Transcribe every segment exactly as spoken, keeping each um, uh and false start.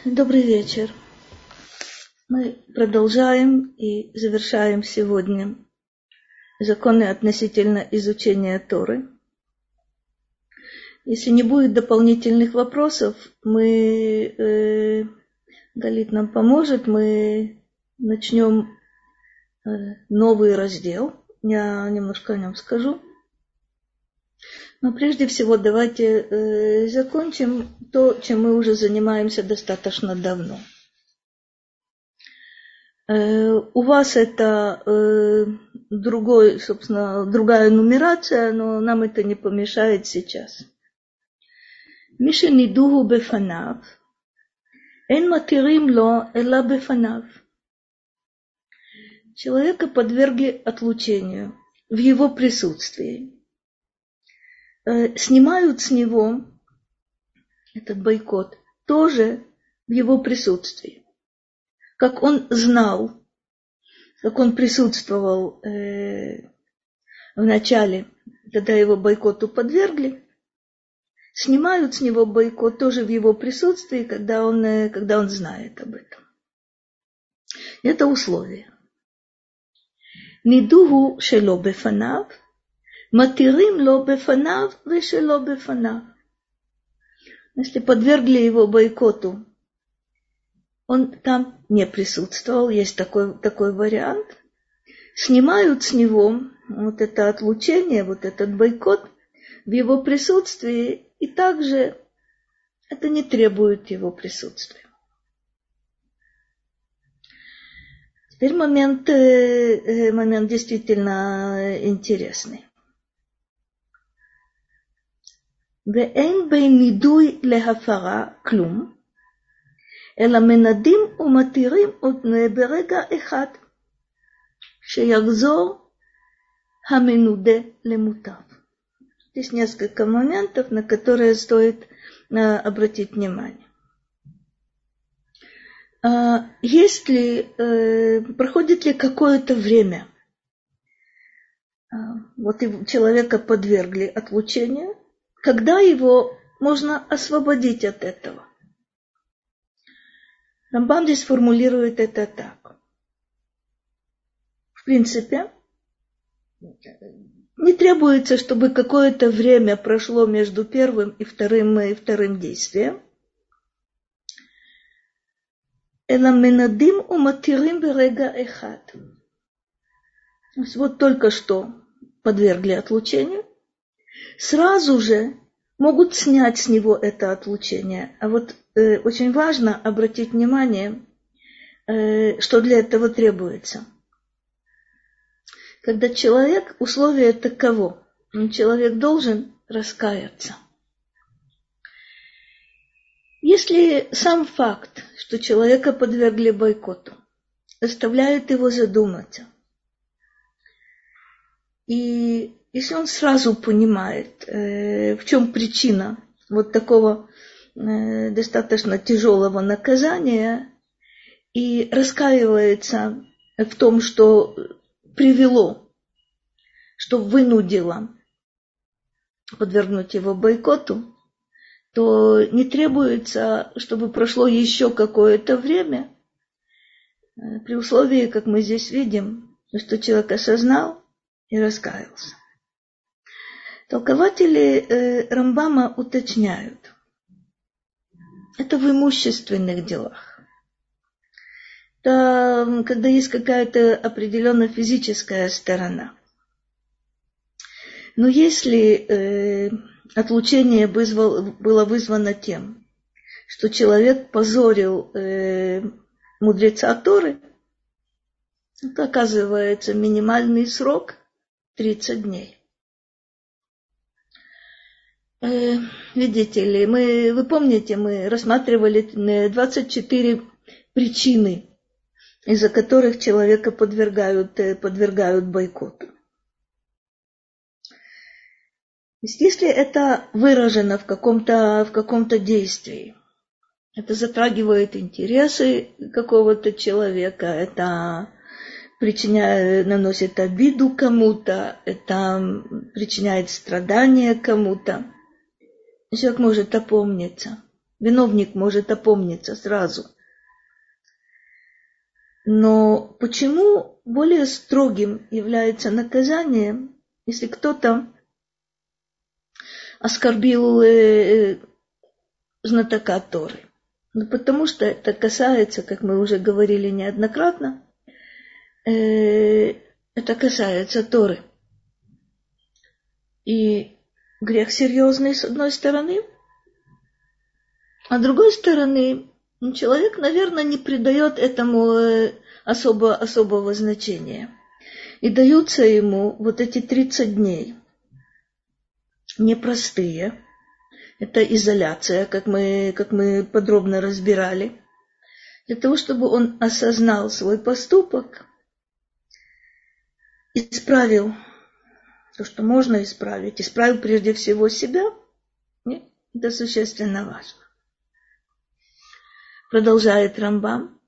Добрый вечер. Мы продолжаем и завершаем сегодня законы относительно изучения Торы. Если не будет дополнительных вопросов, мы, э, Галит нам поможет, мы начнем э, новый раздел. Я немножко о нем скажу. Но прежде всего давайте э, закончим то, чем мы уже занимаемся достаточно давно. Э, у вас это э, другой, собственно, другая нумерация, но нам это не помешает сейчас. Миши нидуху бефанав, эн матирим ло эла бефанав. Человека подвергли отлучению в его присутствии. Снимают с него этот бойкот тоже в его присутствии. Как он знал, как он присутствовал э, в начале, когда его бойкоту подвергли, снимают с него бойкот тоже в его присутствии, когда он, э, когда он знает об этом. Это условие. Нидуху шело бефанав, матирим ло бефанав вешело бефанав. Если подвергли его бойкоту, он там не присутствовал, есть такой, такой вариант. Снимают с него вот это отлучение, вот этот бойкот в его присутствии, и также это не требует его присутствия. Теперь момент, момент действительно интересный. ואין בין נידוי להפרה כלום, אלא מנדים ומתירים אותה ברגע אחד, שיחזור המנודה למוטב. Здесь несколько моментов, на которые стоит обратить внимание. Есть ли, проходит ли какое-то время, вот человека подвергли отлучению, когда его можно освободить от этого? Рамбам здесь формулирует это так. В принципе, не требуется, чтобы какое-то время прошло между первым и вторым, и вторым действием. Элам менадим уматирим берега эхад. Вот только что подвергли отлучению, сразу же могут снять с него это отлучение. А вот э, очень важно обратить внимание, э, что для этого требуется. Когда человек, условие таково, человек должен раскаяться. Если сам факт, что человека подвергли бойкоту, заставляет его задуматься, и если он сразу понимает, э, в чем причина вот такого э, достаточно тяжелого наказания, и раскаивается в том, что привело, что вынудило подвергнуть его бойкоту, то не требуется, чтобы прошло еще какое-то время, э, при условии, как мы здесь видим, что человек осознал и раскаялся. Толкователи э, Рамбама уточняют. Это в имущественных делах. Это когда есть какая-то определенная физическая сторона. Но если э, отлучение вызвал, было вызвано тем, что человек позорил э, мудреца Торы, это оказывается минимальный срок тридцать дней. Видите ли, мы, вы помните, мы рассматривали двадцать четыре причины, из-за которых человека подвергают, подвергают бойкоту. Если это выражено в каком-то, в каком-то действии, это затрагивает интересы какого-то человека, это причиняет, наносит обиду кому-то, это причиняет страдания кому-то, человек может опомниться Виновник может опомниться сразу. Но почему более строгим является наказание, если кто-то оскорбил э, знатока Торы? Ну, потому что это касается, как мы уже говорили неоднократно, э, это касается Торы. И грех серьезный с одной стороны, а с другой стороны, человек, наверное, не придает этому особо, особого значения. И даются ему вот эти тридцать дней непростые. Это изоляция, как мы, как мы подробно разбирали. Для того, чтобы он осознал свой поступок, исправил то, что можно исправить, исправил прежде всего себя, нет, это существенно важно. Продолжает Рамбам.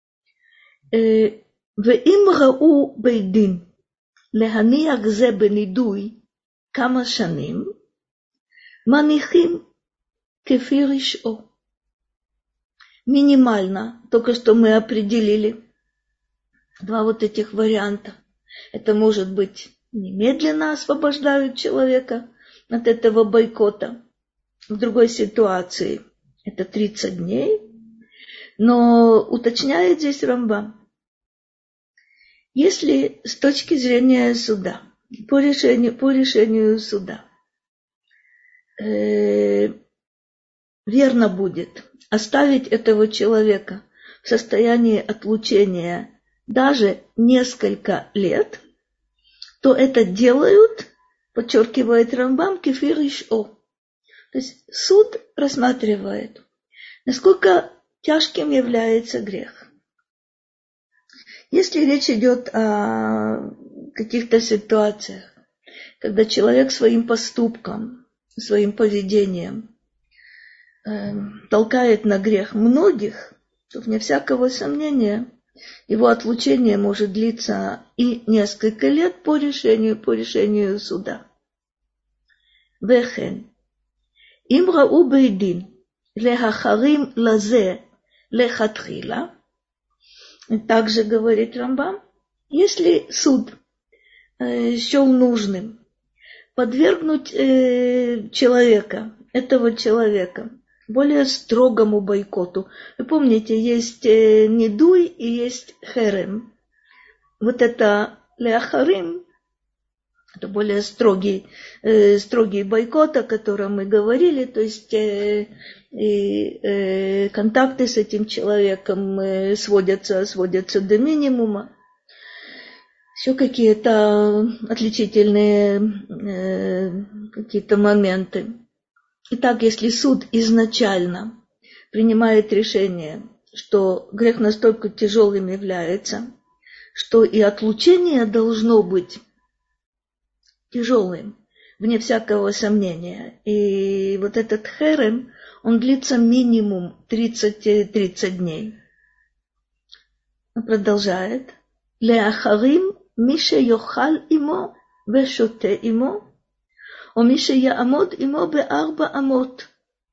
ואם ראו בית דין להניח זה בנידוי כמה שנים, מניחים כפי רשעו. Минимально, только что мы определили два вот этих варианта. Это может быть немедленно освобождают человека от этого бойкота. В другой ситуации это тридцать дней. Но уточняет здесь Рамбам, если с точки зрения суда, по решению, по решению суда, э, верно будет оставить этого человека в состоянии отлучения даже несколько лет, то это делают, подчеркивает Рамбам, кефир иш-о. То есть суд рассматривает, насколько тяжким является грех. Если речь идет о каких-то ситуациях, когда человек своим поступком, своим поведением э, толкает на грех многих, то вне всякого сомнения его отлучение может длиться и несколько лет по решению, по решению суда. Вехен. Им рау бейдин лехахарим лазе лехатхила. Также говорит Рамбам, если суд э, счел нужным подвергнуть э, человека, этого человека, более строгому бойкоту. Вы помните, есть э, недуй и есть херем. Вот это леахарим, это более строгий, э, строгий бойкот, о котором мы говорили, то есть э, и э, контакты с этим человеком э, сводятся, сводятся до минимума. Еще какие-то отличительные э, какие-то моменты. Итак, если суд изначально принимает решение, что грех настолько тяжелым является, что и отлучение должно быть тяжелым, вне всякого сомнения. И вот этот херем, он длится минимум тридцать, тридцать дней. Он продолжает. Леахарим мише йохал имо вешоте имо, о мише яамод имо беарба амот.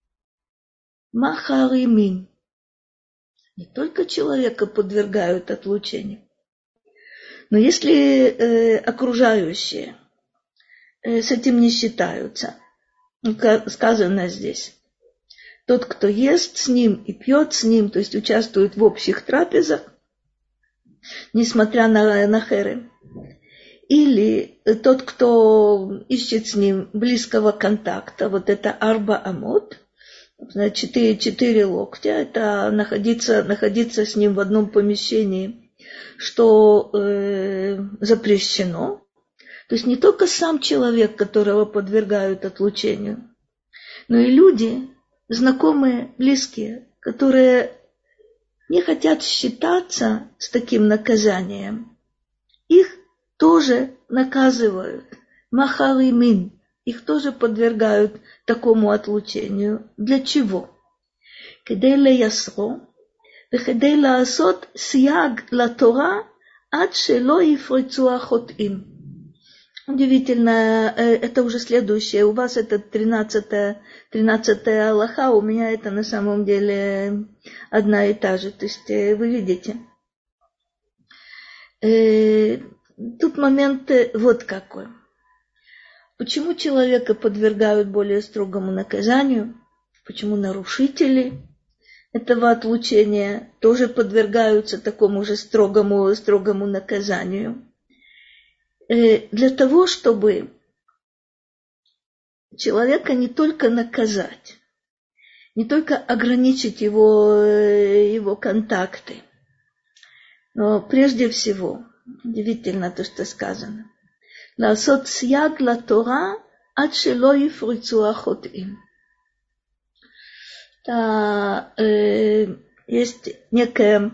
Махаримин. Не только человека подвергают отлучению, но если э, окружающие э, с этим не считаются, сказано здесь, тот, кто ест с ним и пьет с ним, то есть участвует в общих трапезах, несмотря на, на херем, или тот, кто ищет с ним близкого контакта, вот это арба амот, четыре, четыре локтя, это находиться, находиться с ним в одном помещении, что э, запрещено. То есть не только сам человек, которого подвергают отлучению, но и люди, знакомые, близкие, которые не хотят считаться с таким наказанием. Их тоже наказывают. Махаримин. Их тоже подвергают такому отлучению. Для чего? Кедей леясро, векедей лаасот сияг латора, ад шело ифрицу ахотим. Удивительно, это уже следующее. У вас это тринадцатая, тринадцатая алаха, у меня это на самом деле одна и та же. То есть вы видите. Тут момент вот какой. Почему человека подвергают более строгому наказанию? Почему нарушители этого отлучения тоже подвергаются такому же строгому, строгому наказанию? Для того, чтобы человека не только наказать, не только ограничить его, его контакты, но прежде всего, удивительно то, что сказано, לעשות סייג לתורה עד שלא יפרצו החוטאים. Есть некая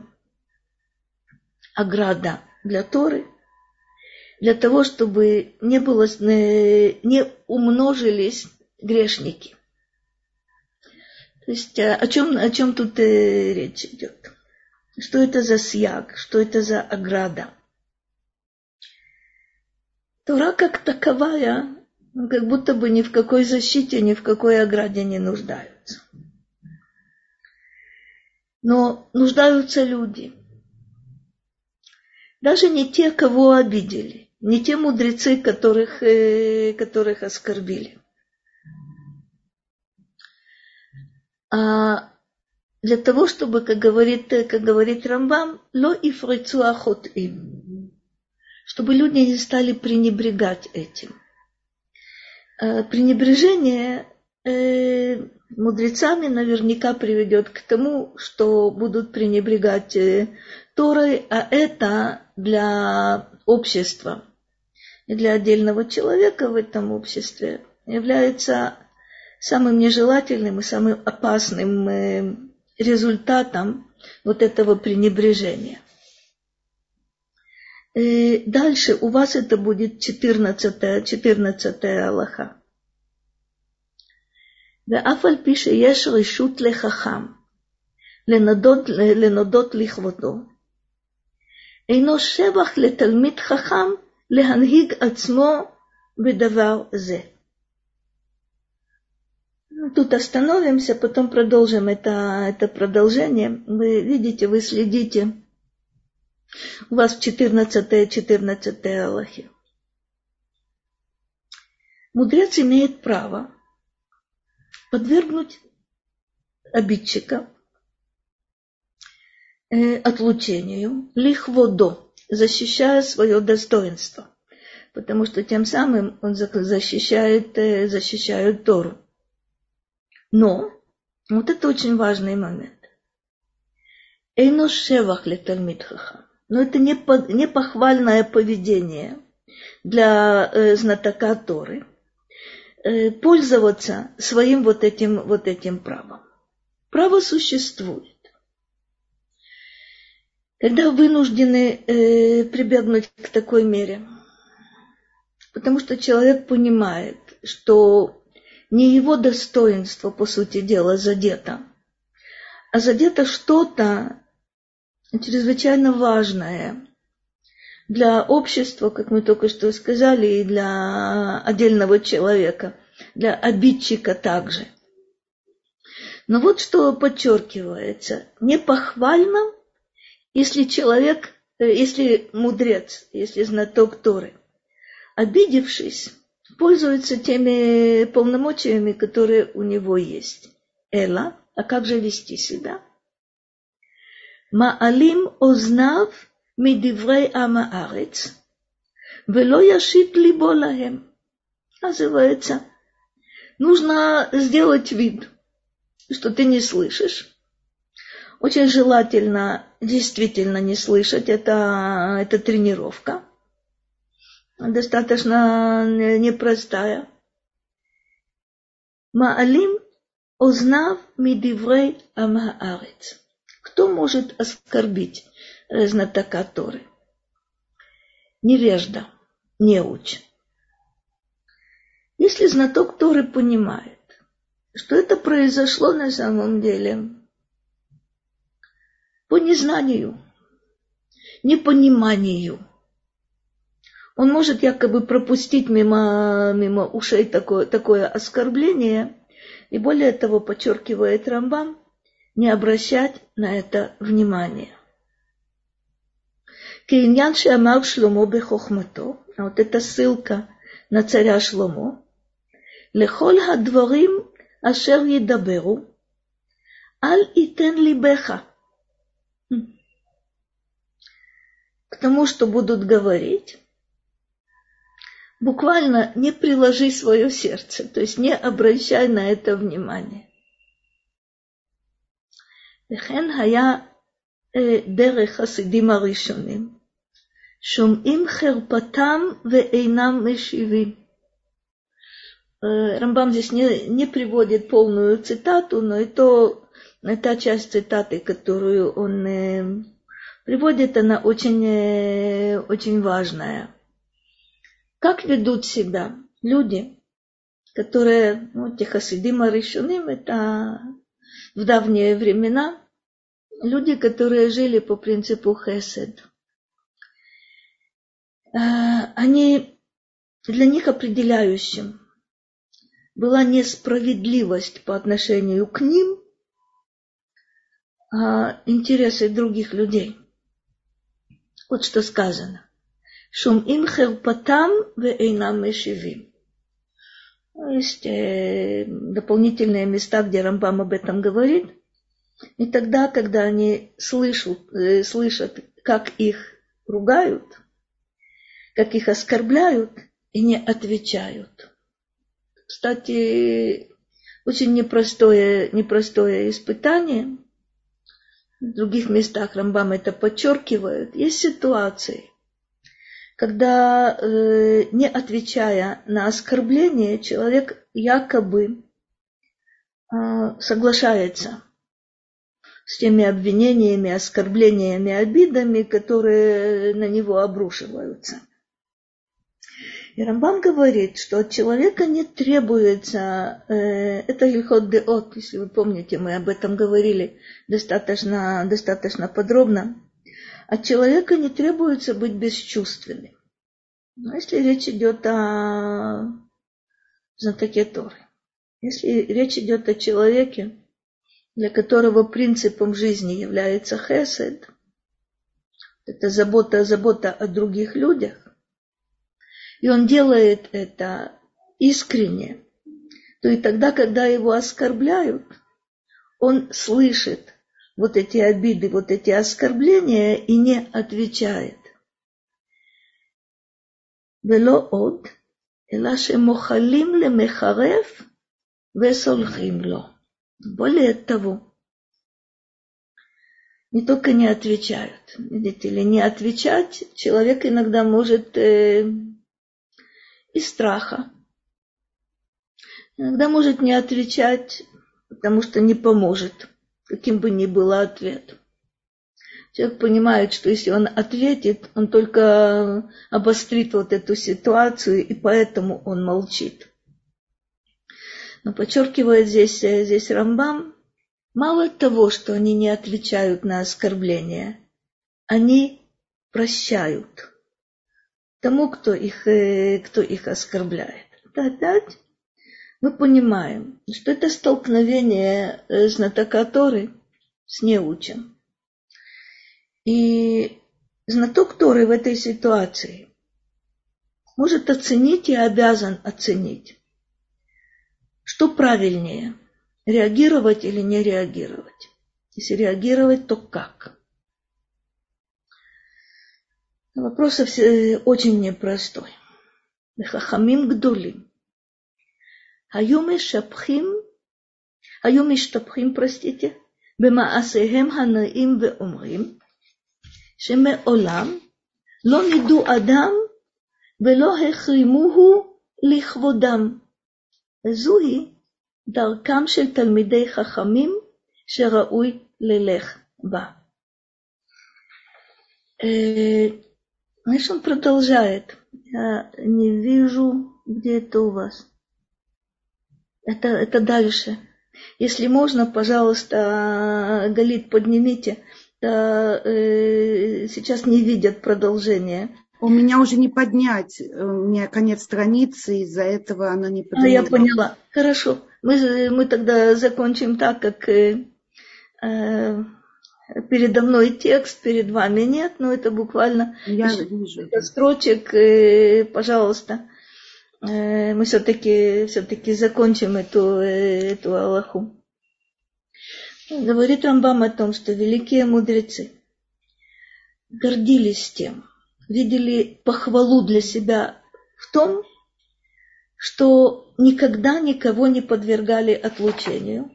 ограда для Торы, для того, чтобы не, было, не умножились грешники. То есть о чем, о чем тут речь идет? Что это за сьяг? Что это за ограда? Тора как таковая, как будто бы ни в какой защите, ни в какой ограде не нуждаются. Но нуждаются люди. Даже не те, кого обидели, не те мудрецы, которых, которых оскорбили. А для того, чтобы, как говорит, как говорит Рамбам, ло ифрицу ахот им, чтобы люди не стали пренебрегать этим. Пренебрежение э, мудрецами наверняка приведет к тому, что будут пренебрегать э, Торой, а это для общества и для отдельного человека в этом обществе является самым нежелательным и самым опасным э, результатом вот этого пренебрежения. И дальше у вас это будет четырнадцатая, четырнадцатая алаха. ואף על פי שיש רשות לחכם לנודות, לנודות לכבודו, אינו שבח לתלמיד חכם להנהיג עצמו בדבר זה. Тут остановимся, потом продолжим это, это продолжение. Вы видите, вы следите. У вас в четырнадцатой, четырнадцатой алахе. Мудрец имеет право подвергнуть обидчика э, отлучению, лихводо, защищая свое достоинство, потому что тем самым он защищает, э, защищает Тору. Но, вот это очень важный момент. Эйно шевах летальмид хахам. Но это не, по, не похвальное поведение для э, знатока Торы э, пользоваться своим вот этим, вот этим правом. Право существует. Когда вынуждены э, прибегнуть к такой мере, потому что человек понимает, что не его достоинство, по сути дела, задето, а задето что-то чрезвычайно важное для общества, как мы только что сказали, и для отдельного человека, для обидчика также. Но вот что подчеркивается. Не похвально, если человек, если мудрец, если знаток Торы, обидевшись, пользуется теми полномочиями, которые у него есть. Эла, а как же вести себя? Маалим ознав мидиврей амаарец, вело яшит либо лахем. Называется, нужно сделать вид, что ты не слышишь. Очень желательно действительно не слышать, это, это тренировка. Достаточно непростая. Маалим ознав мидиврей амаарец. Кто может оскорбить знатока Торы? Невежда, неуч. Если знаток Торы понимает, что это произошло на самом деле по незнанию, непониманию, Он может якобы пропустить мимо, мимо ушей такое, такое оскорбление, и более того, подчеркивает Рамбам, не обращать на это внимания. Кейньян шеамар Шломо бехохмато, а вот эта ссылка на царя Шломо, лехоль хадворим ашер едаберу, аль итен либеха. К тому, что будут говорить, буквально не приложи свое сердце, то есть не обращай на это внимание. וכן היה דרך חסידים הראשונים, שומעים חרפתם ואינם משיבים. Рамбам здесь не, не приводит полную цитату, но и то, та часть цитаты, которую он э, приводит, она очень, э, очень важная. Как ведут себя люди, которые, ну, те хасидим аришуним, это в давние времена, люди, которые жили по принципу хесед. Они, для них определяющим была не справедливость по отношению к ним, а интересы других людей. Вот что сказано. Шумим херпатам веэйнам мешивим. Есть э, дополнительные места, где Рамбам об этом говорит. И тогда, когда они слышат, э, слышат, как их ругают, как их оскорбляют, и не отвечают. Кстати, очень непростое, непростое испытание. В других местах Рамбам это подчеркивает. Есть ситуации, когда, э, не отвечая на оскорбление, человек якобы э, соглашается с теми обвинениями, оскорблениями, обидами, которые на него обрушиваются. И Рамбам говорит, что от человека не требуется, э, это Илхот Деот, если вы помните, мы об этом говорили достаточно, достаточно подробно. От человека не требуется быть бесчувственным. Но если речь идет о знатоке Торы, если речь идет о человеке, для которого принципом жизни является хесед, это забота, забота о других людях, и он делает это искренне, то и тогда, когда его оскорбляют, он слышит вот эти обиды, вот эти оскорбления и не отвечает. ולא עוד, אלא שמוחלים למחרף וסולחים לו. Более того, не только не отвечают, видите ли, не отвечать человек иногда может э, из страха, иногда может не отвечать, потому что не поможет, каким бы ни был ответ. Человек понимает, что если он ответит, он только обострит вот эту ситуацию, и поэтому он молчит. Но подчеркивает здесь, здесь Рамбам, мало того, что они не отвечают на оскорбления, они прощают тому, кто их, кто их оскорбляет. Опять мы понимаем, что это столкновение знатока Торы с неучем. И знаток Торы в этой ситуации может оценить и обязан оценить, что правильнее, реагировать или не реагировать. Если реагировать, то как? Вопрос очень непростой. Хахамим гдулим. היו משבחים, היו משתבחים, простите, במעשיהם הנאים ואומרים, שמעולם לא נידו אדם ולא החרימוהו לכבודם. זוהי דרכם של תלמידי חכמים שראוי ללך בה. Знаешь, он продолжает. Я не вижу, где это у вас. Это, это дальше. Если можно, пожалуйста, Галит, поднимите. Да, э, сейчас не видят продолжение. У меня уже не поднять, у меня конец страницы, из-за этого она не поднимается. А, я поняла. Хорошо. Мы, мы тогда закончим так, как э, э, передо мной текст, перед вами нет, но это буквально я вижу. строчек, э, пожалуйста. Э, мы все-таки все-таки закончим эту, э, эту алаху. Говорит Рамбам о том, что великие мудрецы гордились тем, видели похвалу для себя в том, что никогда никого не подвергали отлучению.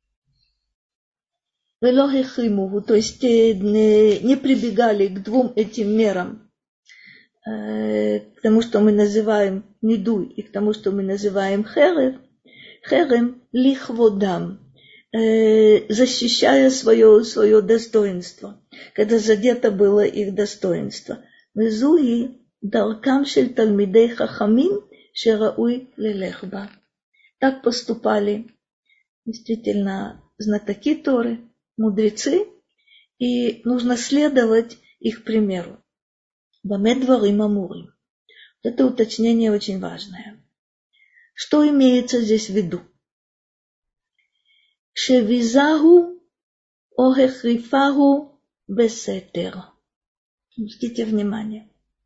То есть не прибегали к двум этим мерам, к тому, что мы называем нидуй, и к тому, что мы называем херев, херем лихводам, защищая свое, свое достоинство, когда задето было их достоинство. Везуи даркам шель талмидей хахамим шерауй лелех ба. Так поступали действительно знатоки Торы, мудрецы, и нужно следовать их примеру. Баме дварим амурим. Это уточнение очень важное. Что имеется здесь в виду? Шевизаху охехрифаху бесетер. Обратите внимание.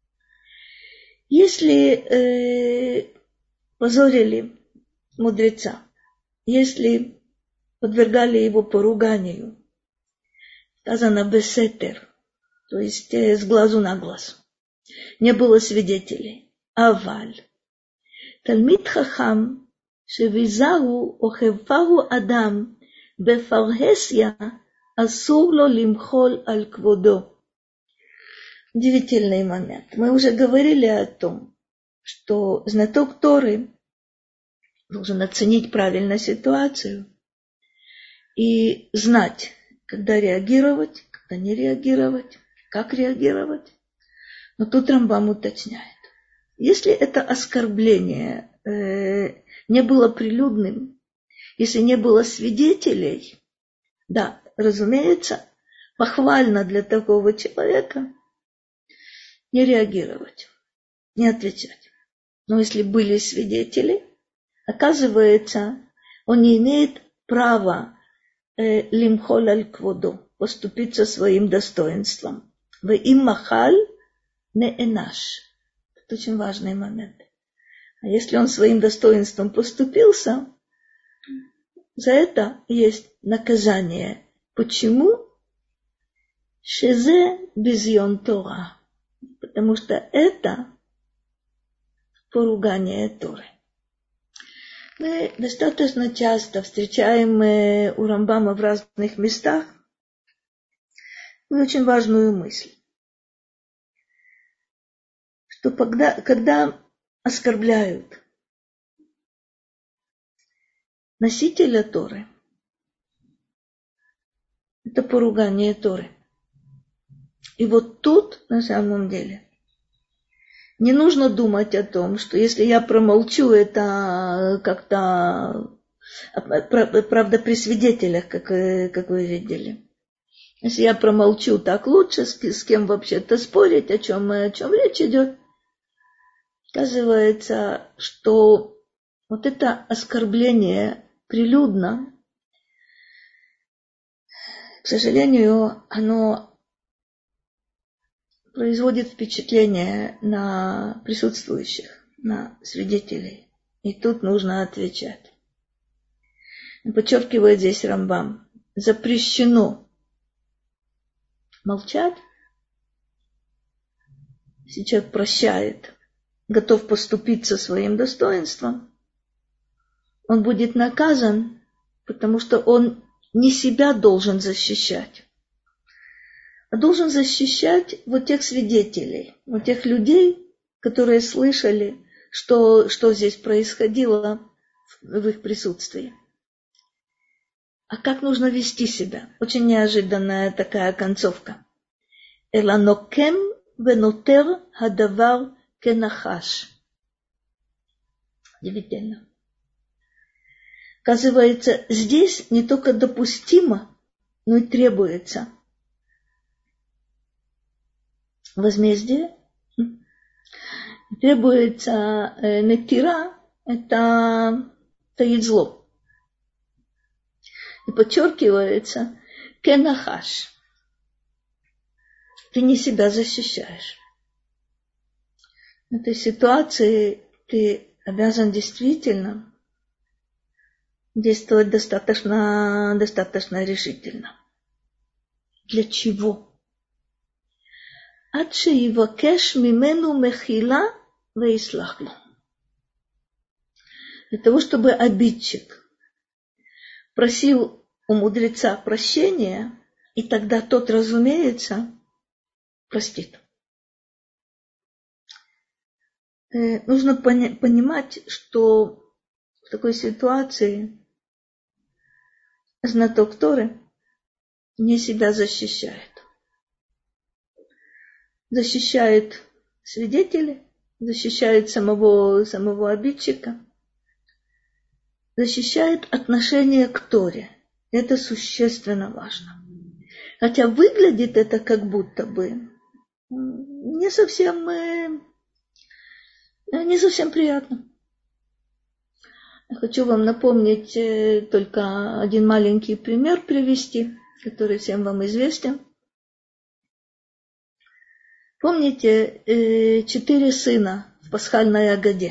Если э, позорили мудреца, если подвергали его поруганию, сказано бесетер, то есть э, с глазу на глаз, не было свидетелей. Аваль. Талмид хахам шевизаху охефаху адам бефархесия асур ло лимхол аль кводо. Удивительный момент. Мы уже говорили о том, что знаток Торы должен оценить правильно ситуацию и знать, когда реагировать, когда не реагировать, как реагировать. Но тут Рамбам уточняет. Если это оскорбление э, не было прилюдным, если не было свидетелей, да, разумеется, похвально для такого человека не реагировать, не отвечать. Но если были свидетели, оказывается, он не имеет права лимхоль аль кводо, поступиться своим достоинством. В им махаль не энаш. Это очень важный момент. А если он своим достоинством поступился, за это есть наказание. Почему? Шезе бизьон Тора. Потому что это поругание Торы. Мы достаточно часто встречаем у Рамбама в разных местах очень важную мысль, что когда, когда оскорбляют носителя Торы, это поругание Торы. И вот тут, на самом деле, не нужно думать о том, что если я промолчу, это как-то, правда, при свидетелях, как, как вы видели. Если я промолчу, так лучше, с, с кем вообще-то спорить, о чем, о чем речь идет. Оказывается, что вот это оскорбление прилюдно, к сожалению, оно производит впечатление на присутствующих, на свидетелей. И тут нужно отвечать. Подчеркивает здесь Рамбам. Запрещено молчать. Если человек прощает, готов поступиться своим достоинством, он будет наказан, потому что он не себя должен защищать, а должен защищать вот тех свидетелей, вот тех людей, которые слышали, что, что здесь происходило в их присутствии. А как нужно вести себя? Очень неожиданная такая концовка. Эланокем венотер хадавар кенахаш. Удивительно. Оказывается, здесь не только допустимо, но и требуется возмездие Требуется э, нетира, это таит зло. И подчеркивается кенахаш. Ты не себя защищаешь. В этой ситуации ты обязан действительно действовать достаточно, достаточно решительно. Для чего? Ад шеивакеш мимену мехила вейслах ло. Для того, чтобы обидчик просил у мудреца прощения, и тогда тот, разумеется, простит. Э, нужно пони- понимать, что в такой ситуации знаток Торы не себя защищает. Защищает свидетелей, защищает самого, самого обидчика, защищает отношение к Торе. Это существенно важно. Хотя выглядит это как будто бы не совсем, не совсем приятно. Я хочу вам напомнить только один маленький пример привести, который всем вам известен. Помните четыре сына в пасхальной агаде?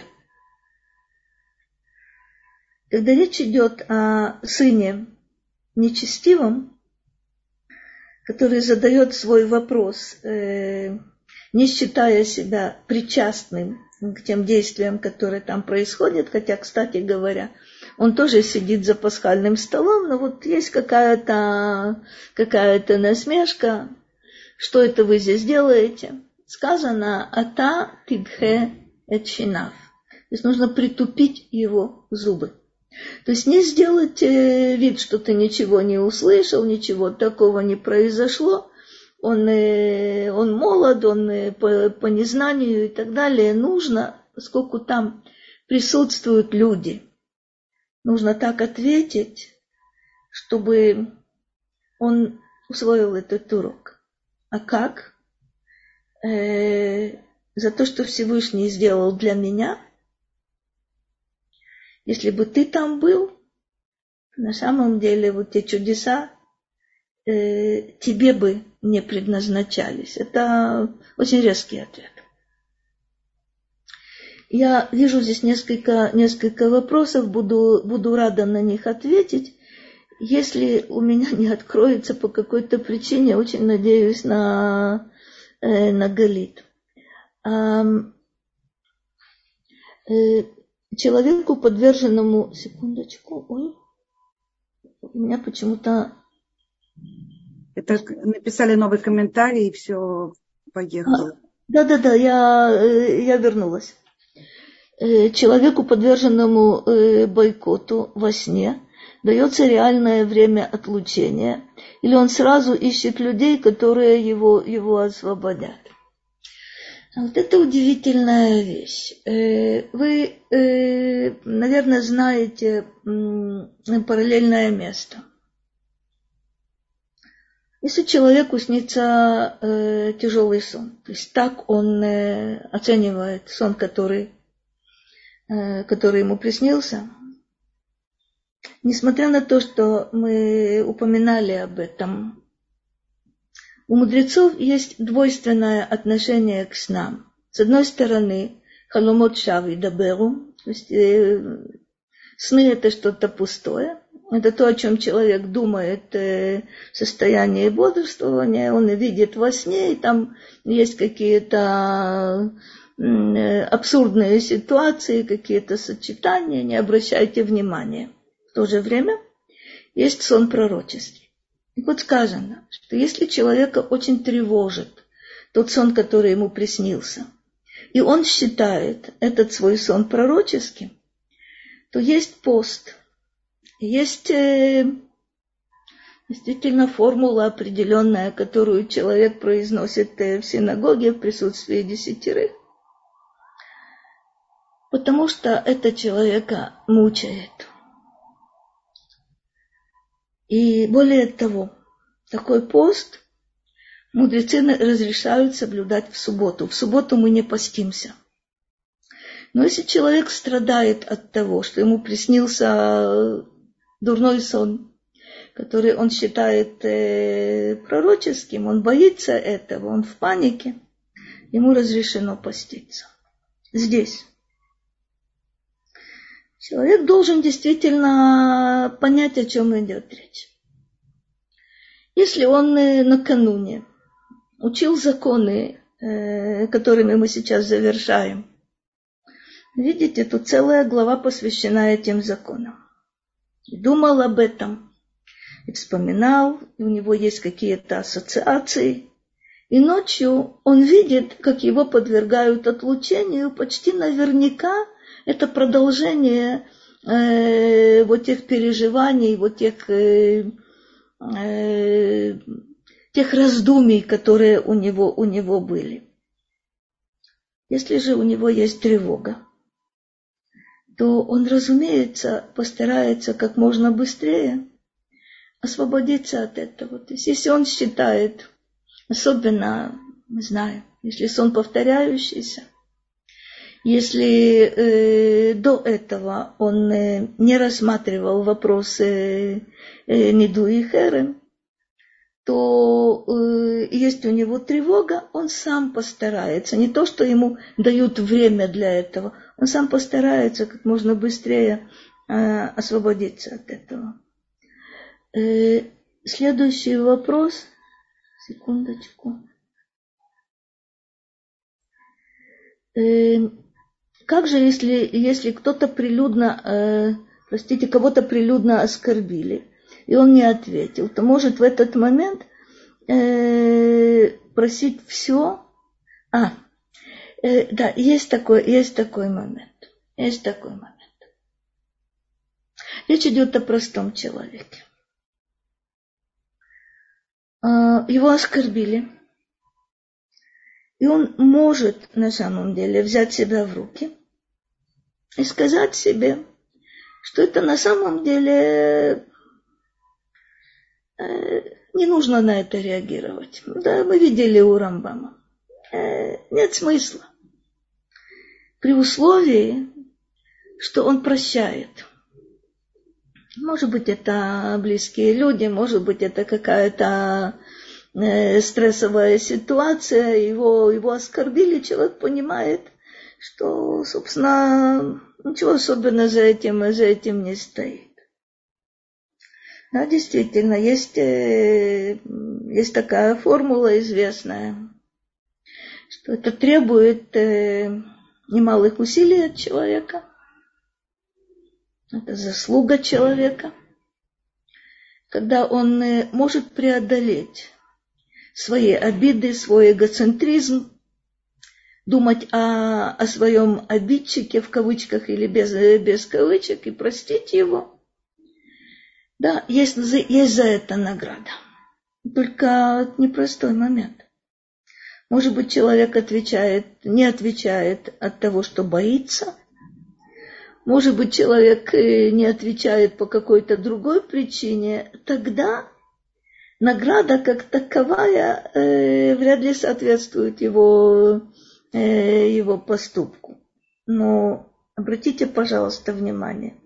Когда речь идет о сыне нечестивом, который задает свой вопрос, не считая себя причастным к тем действиям, которые там происходят, хотя, кстати говоря, он тоже сидит за пасхальным столом, но вот есть какая-то, какая-то насмешка, что это вы здесь делаете? Сказано «Ата тидхе эт шинав». То есть нужно притупить его зубы. То есть не сделать вид, что ты ничего не услышал, ничего такого не произошло. Он, он молод, он по, по незнанию и так далее. Нужно, поскольку там присутствуют люди, нужно так ответить, чтобы он усвоил этот урок. А как? Э, за то, что Всевышний сделал для меня. Если бы ты там был, на самом деле вот те чудеса э, тебе бы не предназначались. Это очень резкий ответ. Я вижу здесь несколько, несколько вопросов, буду, буду рада на них ответить. Если у меня не откроется по какой-то причине, очень надеюсь на, э, на Галит. А, э, человеку, подверженному... Секундочку, ой. У меня почему-то... Это написали новый комментарий, и все, поехало. Да-да-да, я, я вернулась. Человеку, подверженному бойкоту во сне, дается реальное время отлучения, или он сразу ищет людей, которые его, его освободят. Вот это удивительная вещь. Вы, наверное, знаете параллельное место. Если человеку снится э, тяжелый сон, то есть так он э, оценивает сон, который, э, который ему приснился, несмотря на то, что мы упоминали об этом, у мудрецов есть двойственное отношение к снам. С одной стороны, халомот шави даберу, то есть э, сны это что-то пустое. Это то, о чем человек думает в состоянии бодрствования, он видит во сне, и там есть какие-то абсурдные ситуации, какие-то сочетания, не обращайте внимания. В то же время есть сон пророческий. И вот сказано, что если человека очень тревожит тот сон, который ему приснился, и он считает этот свой сон пророческим, то есть пост. Есть э, действительно формула определенная, которую человек произносит э, в синагоге в присутствии десятерых, потому что это человека мучает. И более того, такой пост мудрецы разрешают соблюдать в субботу. В субботу мы не постимся. Но если человек страдает от того, что ему приснился дурной сон, который он считает э, пророческим, он боится этого, он в панике, ему разрешено поститься. Здесь. Человек должен действительно понять, о чем идет речь. Если он э, накануне учил законы, э, которыми мы сейчас завершаем, видите, тут целая глава посвящена этим законам. И думал об этом, и вспоминал, и у него есть какие-то ассоциации. И ночью он видит, как его подвергают отлучению, почти наверняка это продолжение э, вот тех переживаний, вот тех, э, э, тех раздумий, которые у него, у него были. Если же у него есть тревога, то он, разумеется, постарается как можно быстрее освободиться от этого. То есть, если он считает, особенно, не знаю, если сон повторяющийся, если э, до этого он э, не рассматривал вопросы э, Ниду и Херем, то э, есть у него тревога, он сам постарается. Не то, что ему дают время для этого, он сам постарается как можно быстрее э, освободиться от этого. Э, следующий вопрос. Секундочку. Э, как же, если, если кто-то прилюдно, э, простите, кого-то прилюдно оскорбили, и он не ответил, то может в этот момент э, просить все. А, э, да, есть такой, есть такой момент. Есть такой момент. Речь идет о простом человеке. Э, его оскорбили. И он может на самом деле взять себя в руки и сказать себе, что это на самом деле э, не нужно на это реагировать. Да, мы видели у Рамбама. Э, нет смысла. При условии, что он прощает. Может быть, это близкие люди, может быть, это какая-то э, стрессовая ситуация, его, его оскорбили, человек понимает, что, собственно, ничего особенного за этим, за этим не стоит. Да, действительно, есть, э, есть такая формула известная, что это требует э, немалых усилий от человека. Это заслуга человека, когда он э, может преодолеть свои обиды, свой эгоцентризм, думать о, о своем обидчике, в кавычках или без, без кавычек, и простить его. Да, есть, есть за это награда. Только непростой момент. Может быть, человек отвечает, не отвечает от того, что боится. Может быть, человек не отвечает по какой-то другой причине. Тогда награда как таковая э, вряд ли соответствует его, э, его поступку. Но обратите, пожалуйста, внимание.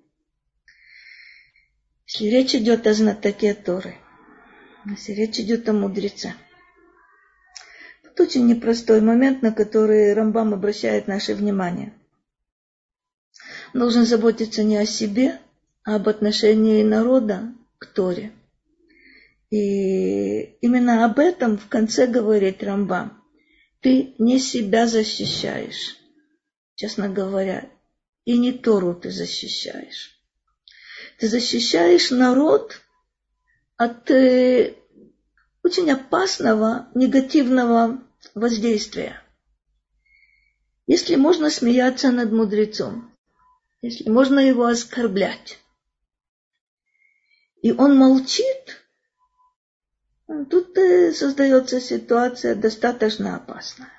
Если речь идет о знатоке Торы, если речь идет о мудреце, это очень непростой момент, на который Рамбам обращает наше внимание. Он должен заботиться не о себе, а об отношении народа к Торе. И именно об этом в конце говорит Рамбам. Ты не себя защищаешь, честно говоря, и не Тору ты защищаешь. Ты защищаешь народ от э, очень опасного негативного воздействия. Если можно смеяться над мудрецом, если можно его оскорблять, и он молчит, тут э, создается ситуация достаточно опасная.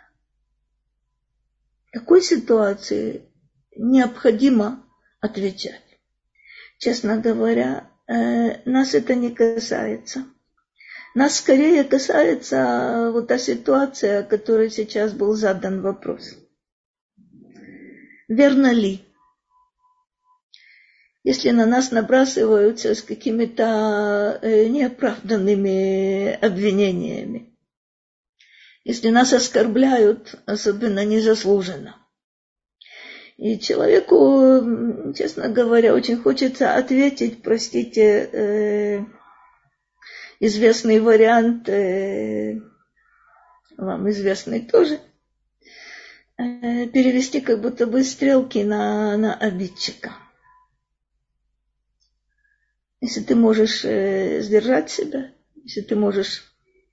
В такой ситуации необходимо отвечать. Честно говоря, э, нас это не касается. Нас скорее касается вот та ситуация, о которой сейчас был задан вопрос. верно ли? Если на нас набрасываются с какими-то неоправданными обвинениями, если нас оскорбляют, особенно незаслуженно. И человеку, честно говоря, очень хочется ответить, простите, э, известный вариант, э, вам известный тоже, э, перевести как будто бы стрелки на, на обидчика. Если ты можешь э, сдержать себя, если ты можешь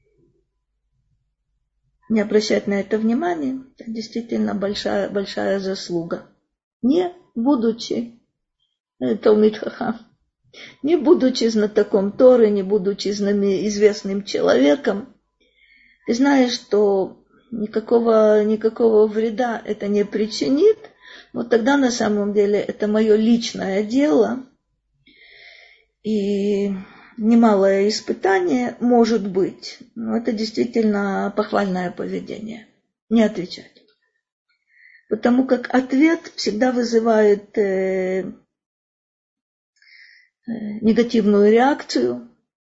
не обращать на это внимания, это действительно большая, большая заслуга. Не будучи э, Талмид Хахам, не будучи знатоком Торы, не будучи известным человеком, ты знаешь, что никакого, никакого вреда это не причинит, но тогда на самом деле это мое личное дело, и немалое испытание может быть, но это действительно похвальное поведение, не отвечать. Потому как ответ всегда вызывает э, э, негативную реакцию,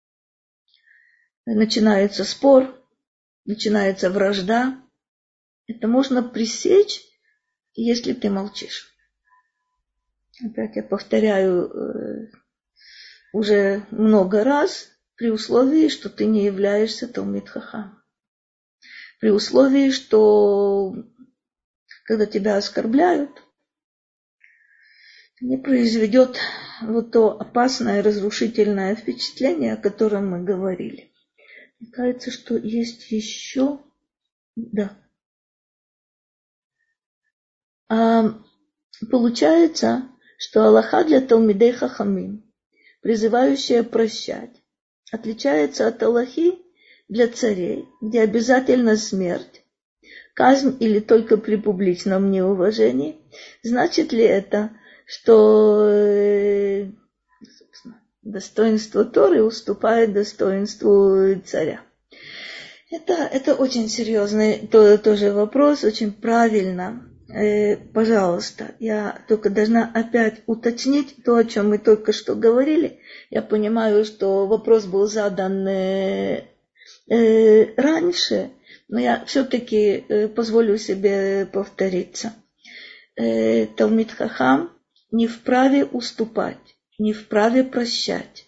начинается спор, начинается вражда. Это можно пресечь, если ты молчишь. Опять я повторяю э, уже много раз, при условии, что ты не являешься Талмид Хахам. При условии, что когда тебя оскорбляют, не произведет вот то опасное, разрушительное впечатление, о котором мы говорили. Мне кажется, что есть еще... Да. А получается, что Алаха для Талмидей Хахамим, призывающая прощать, отличается от Алахи для царей, где обязательно смерть, казнь или только при публичном неуважении. Значит ли это, что э, достоинство Торы уступает достоинству царя? Это, это очень серьезный то, тоже вопрос, очень правильно. Э, пожалуйста, я только должна опять уточнить то, о чем мы только что говорили. Я понимаю, что вопрос был задан э, э, раньше, но я все-таки э, позволю себе повториться. Э, Талмид Хахам не вправе уступать, не вправе прощать.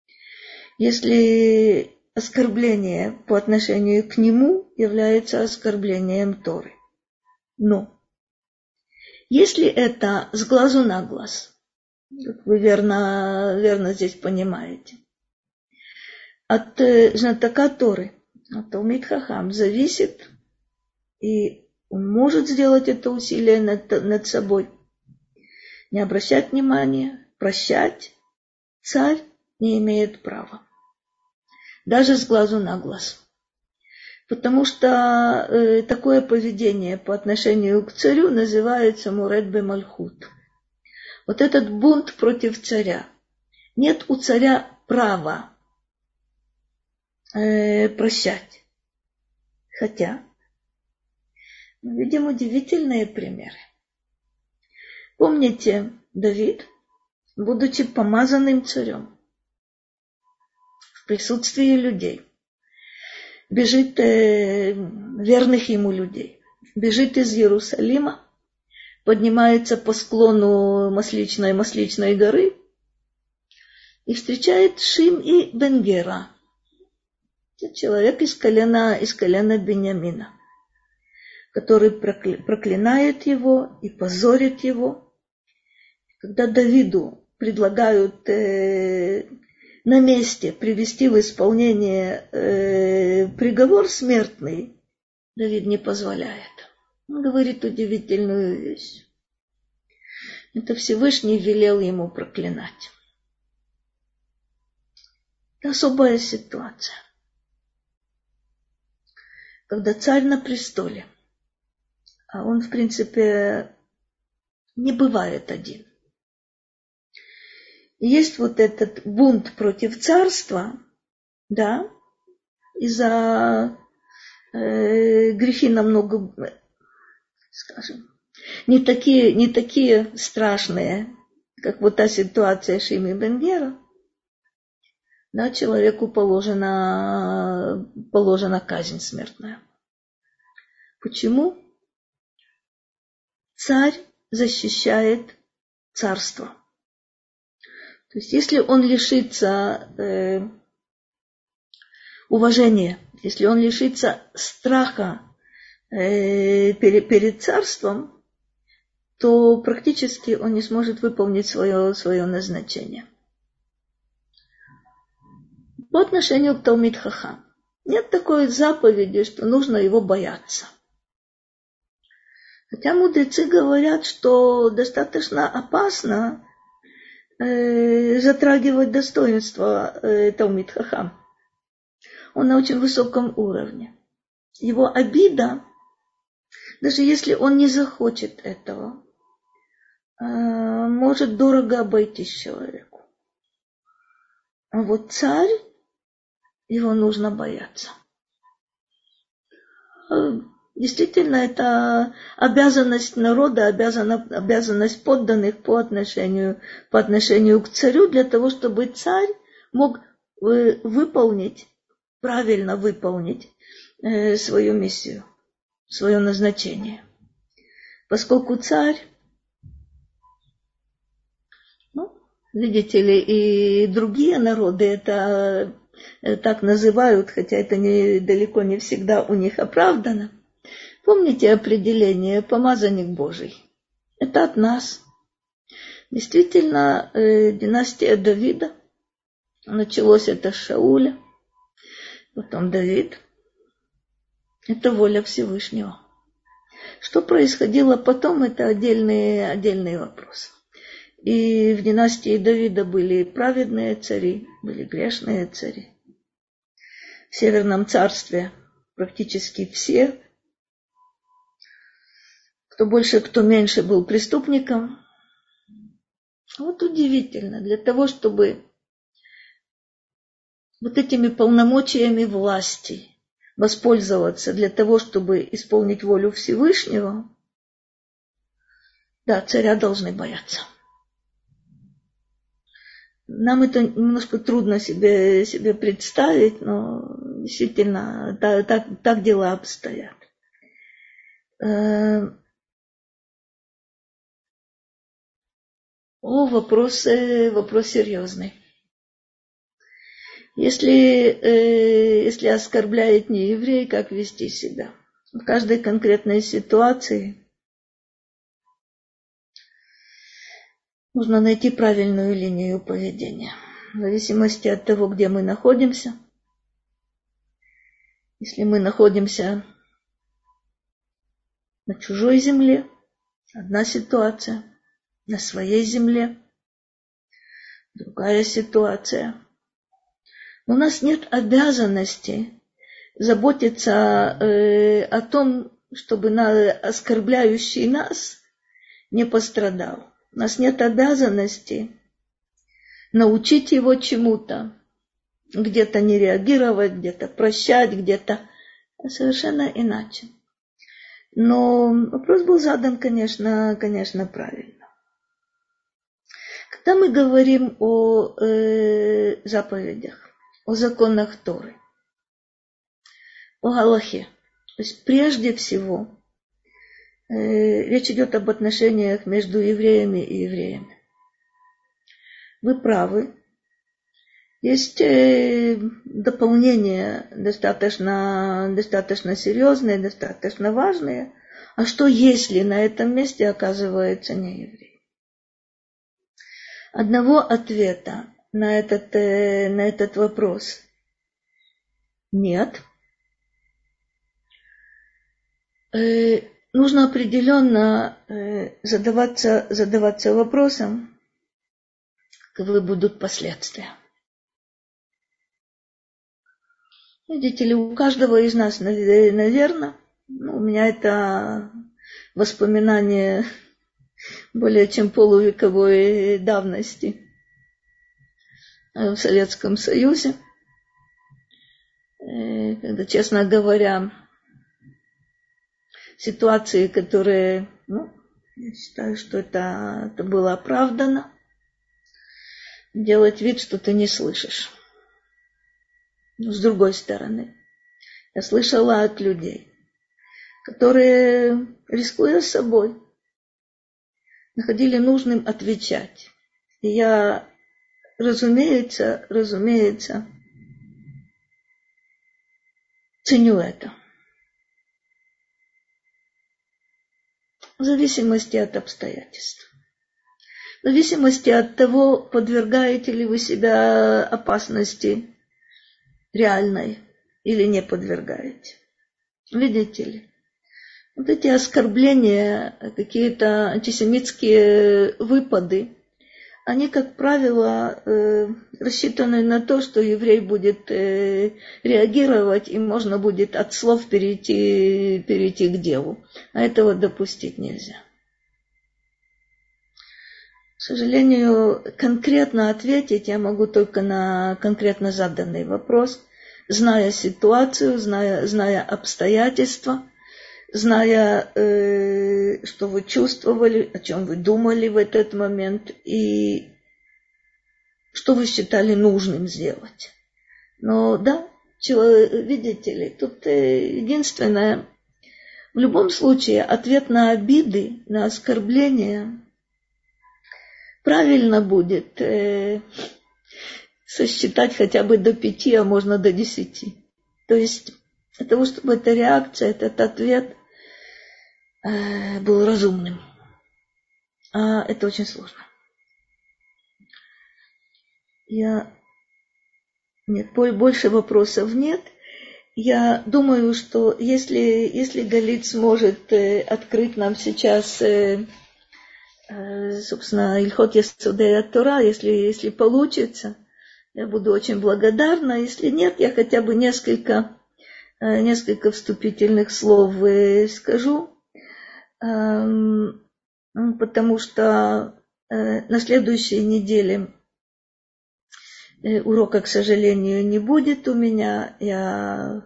Если оскорбление по отношению к нему является оскорблением Торы. Но если это с глазу на глаз, вы верно, верно здесь понимаете, от знатока Торы, от Талмид Хахам зависит, и он может сделать это усилие над, над собой, не обращать внимания, прощать, царь не имеет права. Даже с глазу на глаз. Потому что э, такое поведение по отношению к царю называется муред бе мальхут. Вот этот бунт против царя. Нет у царя права э, прощать. Хотя мы видим удивительные примеры. Помните, Давид, будучи помазанным царем, в присутствии людей, бежит э, верных ему людей, бежит из Иерусалима, поднимается по склону Масличной, Масличной горы и встречает Шим'i бен Гера, человек из колена, из колена Беньямина, который проклинает его и позорит его. Когда Давиду предлагают э, на месте привести в исполнение э, приговор смертный, Давид не позволяет. Он говорит удивительную вещь. Это Всевышний велел ему проклинать. Это особая ситуация. Когда царь на престоле, а он, в принципе, не бывает один. Есть вот этот бунт против царства, да, из-за э, грехи намного, скажем, не такие, не такие страшные, как вот та ситуация Шимы бен Гера, да, человеку положена, положена казнь смертная. Почему? Царь защищает царство. То есть если он лишится э, уважения, если он лишится страха э, перед, перед царством, то практически он не сможет выполнить свое, свое назначение. По отношению к Талмид Хахам. Нет такой заповеди, что нужно его бояться. Хотя мудрецы говорят, что достаточно опасно э, затрагивать достоинство э, Талмид Хахам. Он на очень высоком уровне. Его обида, даже если он не захочет этого, э, может дорого обойтись человеку. А вот царь, его нужно бояться. Действительно, это обязанность народа, обязанность подданных по отношению, по отношению к царю, для того, чтобы царь мог выполнить, правильно выполнить свою миссию, свое назначение. Поскольку царь, ну, видите ли, и другие народы это так называют, хотя это не, далеко не всегда у них оправдано. Помните определение «помазанник Божий»? Это от нас. Действительно, э, династия Давида, началось это с Шауля, потом Давид. Это воля Всевышнего. Что происходило потом, это отдельный, отдельный вопрос. И в династии Давида были праведные цари, были грешные цари. В Северном царстве практически все, кто больше, кто меньше, был преступником. Вот удивительно, для того, чтобы вот этими полномочиями власти воспользоваться, для того, чтобы исполнить волю Всевышнего, да, царя должны бояться. Нам это немножко трудно себе, себе представить, но действительно так, так, так дела обстоят. О, вопрос, вопрос серьезный. Если, если оскорбляет нееврей, как вести себя? В каждой конкретной ситуации нужно найти правильную линию поведения. В зависимости от того, где мы находимся. Если мы находимся на чужой земле, одна ситуация. На своей земле другая ситуация. Но у нас нет обязанности заботиться э, о том, чтобы на, оскорбляющий нас не пострадал. У нас нет обязанности научить его чему-то, где-то не реагировать, где-то прощать, где-то совершенно иначе. Но вопрос был задан, конечно, конечно, правильно. Когда мы говорим о э, заповедях, о законах Торы, о галахе, то есть прежде всего э, речь идет об отношениях между евреями и евреями. Вы правы. Есть э, дополнения достаточно, достаточно серьезные, достаточно важные. А что если на этом месте оказывается не еврей? Одного ответа на этот, э, на этот вопрос нет. Э, нужно определенно э, задаваться, задаваться вопросом, каковы будут последствия. Видите ли, у каждого из нас, наверное, ну, у меня это воспоминание более чем полувековой давности в Советском Союзе, когда, честно говоря, ситуации, которые, ну, Я считаю, что это, это было оправдано. Делать вид, что ты не слышишь. Но с другой стороны, я слышала от людей, которые, рискуя собой, находили нужным отвечать. И я, разумеется, разумеется, ценю это. В зависимости от обстоятельств. В зависимости от того, подвергаете ли вы себя опасности реальной или не подвергаете. Видите ли? Вот эти оскорбления, какие-то антисемитские выпады, они, как правило, э, рассчитаны на то, что еврей будет э, реагировать, и можно будет от слов перейти, перейти к делу. А этого допустить нельзя. К сожалению, конкретно ответить я могу только на конкретно заданный вопрос, зная ситуацию, зная, зная обстоятельства, зная, э, что вы чувствовали, о чем вы думали в этот момент и что вы считали нужным сделать. Но да, видите ли, тут единственное, в любом случае ответ на обиды, на оскорбления правильно будет э, сосчитать хотя бы до пяти, а можно до десяти. То есть для того, чтобы эта реакция, этот ответ э, был разумным. А это очень сложно. Я... Нет, больше вопросов нет. Я думаю, что если, если Галит сможет э, открыть нам сейчас... Э, собственно, Ильхот Йесодей ат-Тора, если, если получится, я буду очень благодарна. Если нет, я хотя бы несколько, несколько вступительных слов скажу, потому что на следующей неделе урока, к сожалению, не будет у меня. Я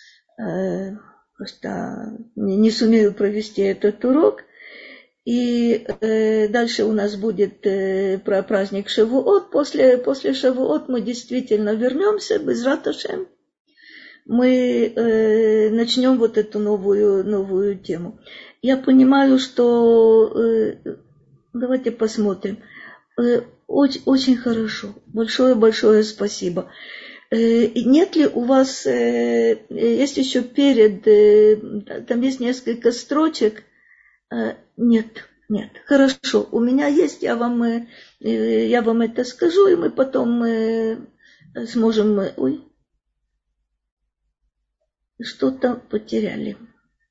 просто не сумею провести этот урок. И э, дальше у нас будет э, про праздник Шавуот. После, после Шавуот мы действительно вернемся, Безрат Ашем. Мы э, начнем вот эту новую, новую тему. Я понимаю, что... Э, давайте посмотрим. Э, очень, очень хорошо. Большое-большое спасибо. Э, нет ли у вас... Э, есть еще перед... Э, там есть несколько строчек. Нет, нет, хорошо, у меня есть, я вам, я вам это скажу, и мы потом сможем... Ой, что-то потеряли.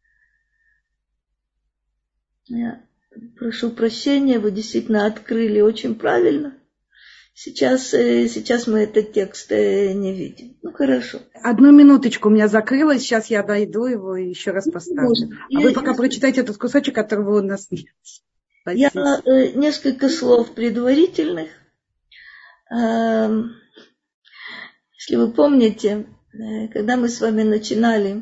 Я прошу прощения, вы действительно открыли очень правильно. Сейчас, сейчас мы этот текст не видим. Ну, хорошо. Одну минуточку, у меня закрылось, сейчас я дойду его и еще раз поставлю. А я, вы пока я... прочитайте этот кусочек, которого у нас нет. Я э, несколько слов предварительных. Э, если вы помните, э, когда мы с вами начинали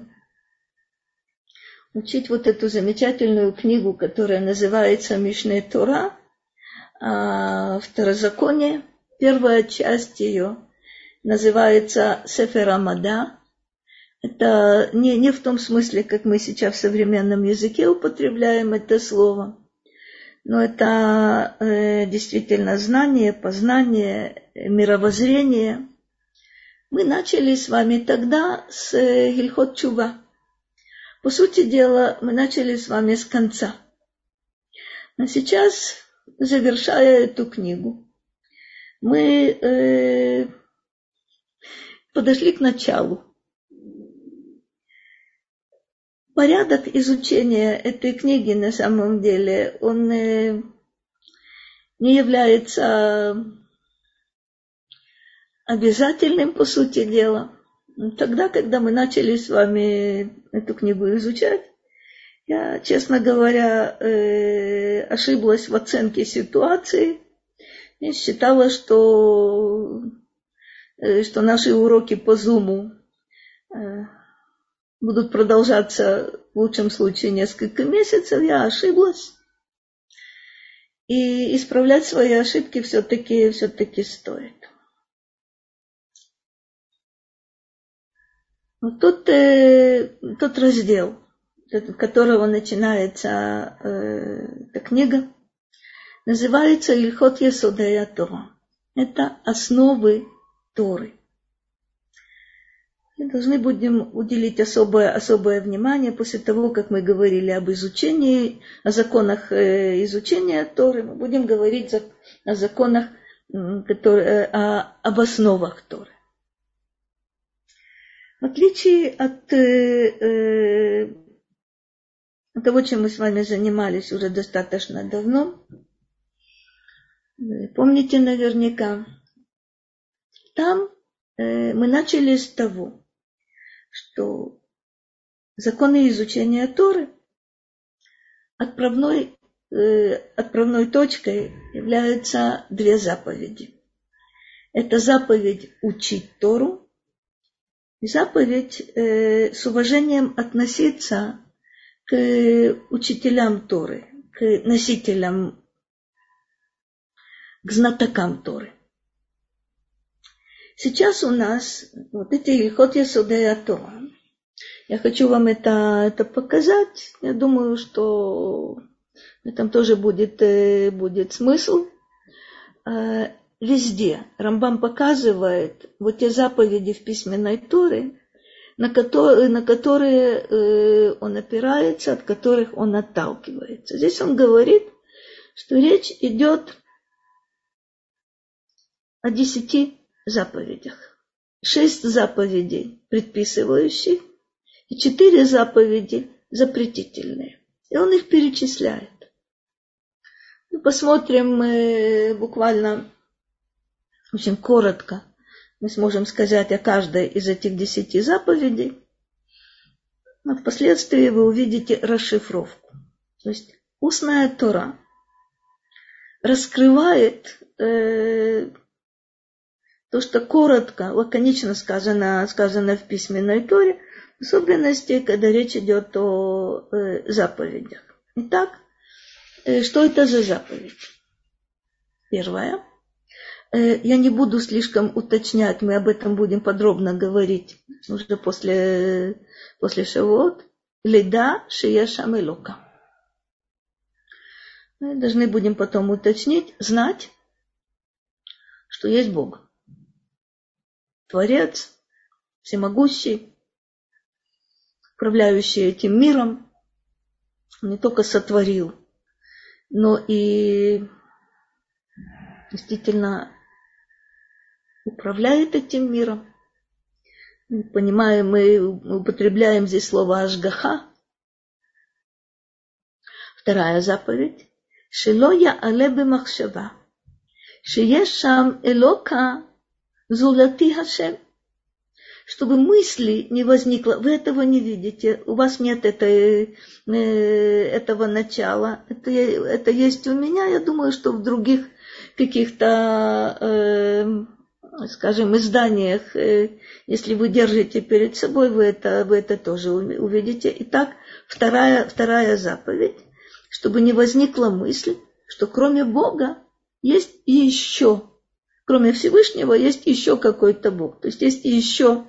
учить вот эту замечательную книгу, которая называется Мишне Тора, э, Второзаконие, первая часть ее называется Сефер Амада. Это не, не в том смысле, как мы сейчас в современном языке употребляем это слово, но это э, действительно знание, познание, мировоззрение. Мы начали с вами тогда с э, Гильхот Чува. По сути дела, мы начали с вами с конца. Но сейчас, завершая эту книгу, мы э, подошли к началу. Порядок изучения этой книги на самом деле, он э, не является обязательным, по сути дела. Тогда, когда мы начали с вами эту книгу изучать, я, честно говоря, э, ошиблась в оценке ситуации. Я считала, что, э, что наши уроки по Зуму э, будут продолжаться в лучшем случае несколько месяцев. Я ошиблась. и исправлять свои ошибки все-таки, все-таки стоит. Вот тут э, тот раздел, с которого начинается э, эта книга, называется Илхот Йесодей Тора. Это основы Торы. Мы должны будем уделить особое, особое внимание после того, как мы говорили об изучении, о законах э, изучения Торы. Мы будем говорить за, о законах, которые, о, об основах Торы. В отличие от э, э, того, чем мы с вами занимались уже достаточно давно, помните наверняка, там э, мы начали с того, что законы изучения Торы отправной, э, отправной точкой являются две заповеди. Это заповедь учить Тору и заповедь э, с уважением относиться к учителям Торы, к носителям, к знатокам Торы. Сейчас у нас вот эти Илхот Йесодей Тора. Я хочу вам это, это показать. Я думаю, что в этом тоже будет, будет смысл. Везде Рамбам показывает вот те заповеди в письменной Торе, на которые, на которые он опирается, от которых он отталкивается. Здесь он говорит, что речь идет о десяти заповедях. Шесть заповедей предписывающих и четыре заповеди запретительные. И он их перечисляет. Мы посмотрим э, буквально очень коротко. Мы сможем сказать о каждой из этих десяти заповедей. Но впоследствии вы увидите расшифровку. То есть устная Тора раскрывает э, то, что коротко, лаконично сказано, сказано в письменной Торе, в особенности, когда речь идет о э, заповедях. Итак, э, что это за заповедь? Первое. Э, я не буду слишком уточнять, мы об этом будем подробно говорить уже после, после Шавуот. Леда шея шам элока. Мы должны будем потом уточнить, знать, что есть Бог. Творец, всемогущий, управляющий этим миром, он не только сотворил, но и действительно управляет этим миром. Мы понимаем, мы употребляем здесь слово ашгаха. Вторая заповедь. Шело яале бемахшава. Шееш шам элока зулати Хашем. Чтобы мысли не возникло, вы этого не видите, у вас нет этой, этого начала, это, это есть у меня, я думаю, что в других каких-то, э, скажем, изданиях, э, если вы держите перед собой, вы это, вы это тоже увидите. Итак, вторая, вторая заповедь, чтобы не возникла мысль, что кроме Бога есть и еще, кроме Всевышнего, есть еще какой-то Бог, то есть есть еще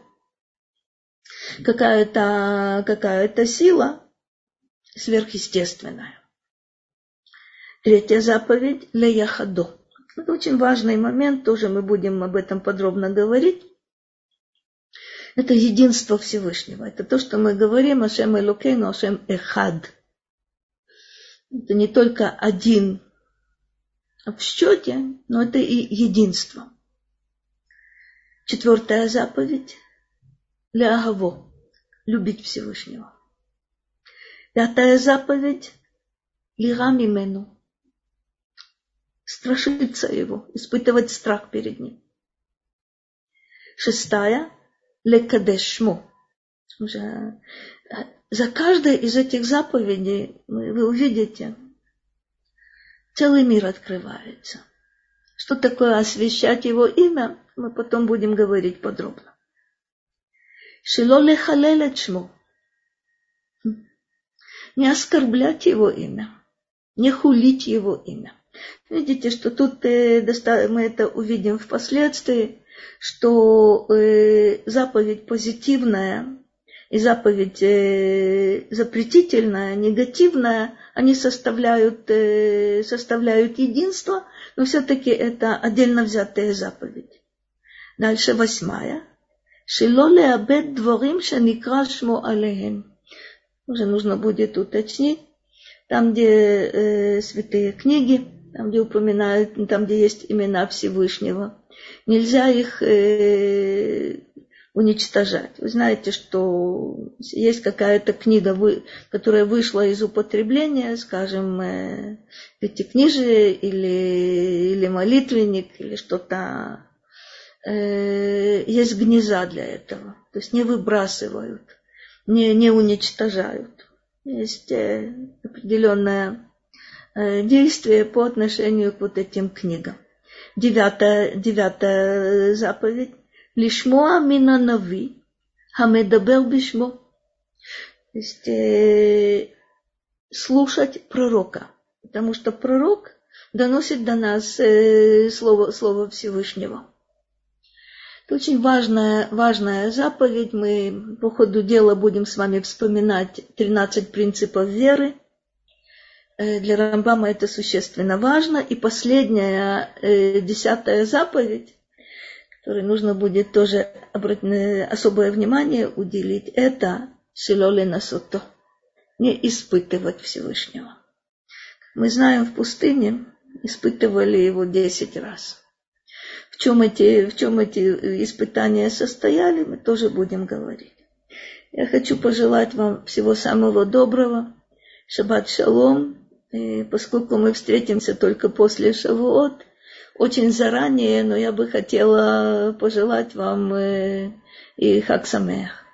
какая-то, какая-то сила сверхъестественная. Третья заповедь – леяхадо. Это очень важный момент, тоже мы будем об этом подробно говорить. Это единство Всевышнего. Это то, что мы говорим Ашем Элокейну, Ашем Эхад. Это не только один в счете, но это и единство. Четвертая заповедь – леагаво, любить Всевышнего. Пятая заповедь – лира мимену, страшиться его, испытывать страх перед ним. Шестая – лекадешмо. Уже за каждой из этих заповедей вы увидите, целый мир открывается. Что такое освящать его имя, мы потом будем говорить подробно. Шело лехалел эт шмо. Не оскорблять его имя, не хулить его имя. Видите, что тут мы это увидим впоследствии, что заповедь позитивная и заповедь запретительная, негативная, они составляют, составляют единство, но все-таки это отдельно взятая заповедь. Дальше восьмая. Шело леабед дворим шеникра шмо алехем. Уже нужно будет уточнить. Там, где э, святые книги, там, где упоминают, там, где есть имена Всевышнего, нельзя их э, уничтожать. Вы знаете, что есть какая-то книга, которая вышла из употребления, скажем, э, пятикнижие или, или молитвенник, или что-то. Э, есть гнезда для этого. То есть не выбрасывают, не, не уничтожают. Есть э, определенное э, действие по отношению к вот этим книгам. Девятая, девятая заповедь. Лишмоа мина нави, хамедабер бишмо. То есть э, слушать пророка. Потому что пророк доносит до нас э, слово, слово Всевышнего. Это очень важная, важная заповедь. Мы по ходу дела будем с вами вспоминать тринадцать принципов веры. Для Рамбама это существенно важно. И последняя, десятая заповедь, которой нужно будет тоже особое внимание уделить, это «Шело ленасото» – не испытывать Всевышнего. Мы знаем, в пустыне испытывали его десять раз. В чем эти, в чем эти испытания состояли, мы тоже будем говорить. Я хочу пожелать вам всего самого доброго. Шаббат шалом. И поскольку мы встретимся только после Шавуот, очень заранее, но я бы хотела пожелать вам и Хаг Самеах.